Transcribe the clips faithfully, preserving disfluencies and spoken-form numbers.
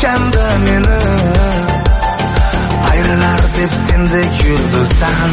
eslaganda meni ayrilar deb sendek yulduzdan.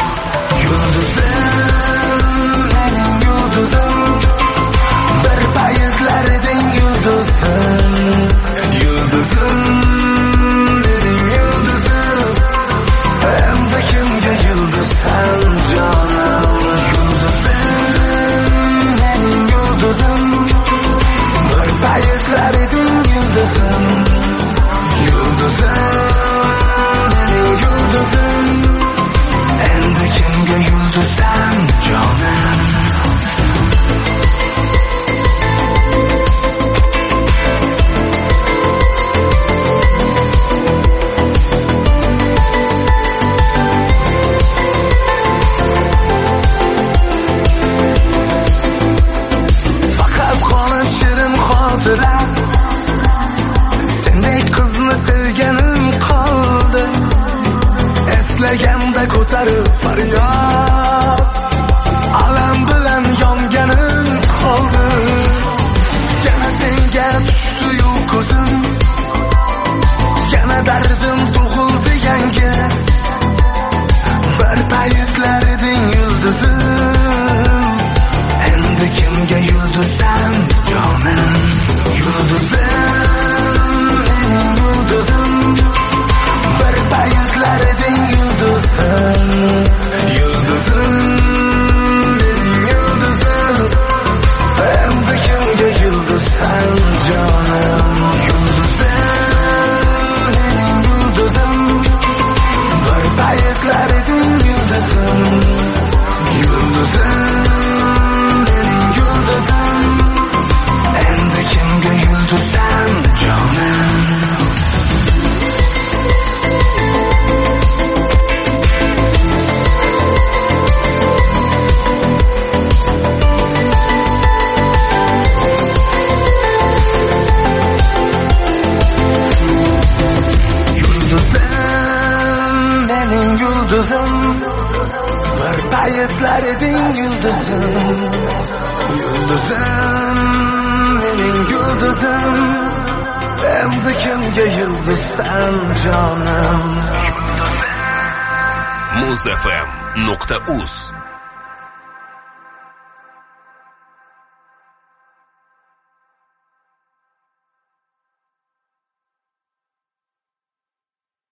Yulduzim, mening yulduzim, bir payızlar eding yulduzim. Yulduzim, mening yulduzim, endi kimga yulduzsan canım. Yulduzim, mening yulduzim, bir payızlar eding yulduzim. Yulduzim, mening yulduzim, endi kimga yulduzsan canım. Fakat qolib shirin xotira, sendek qizni sevganim qoldi. Eslaganda ko'tarib faryod, alam bilan yonganim qoldi. Yana senga tushdi-yu ko'zim, yana dardim tug'ildi yangi. Bir payızlar eding yulduzim, endi kimga yulduzsan jonim. Yulduzim, mening yulduzim, bir payızlar eding yulduzim. Yulduzim, mening yulduzim, endi kimga yulduzsan jonim. Yulduzim, mening yulduzim, bir payızlar eding yulduzim. Yulduzim, mening yulduzim, endi kimga yulduzsan jonim. Yulduzim, mening yulduzim, bir payızlar eding yulduzim. Yulduzim, mening yulduzim, endi kimga yulduzsan jonim. muz f m nuqta uz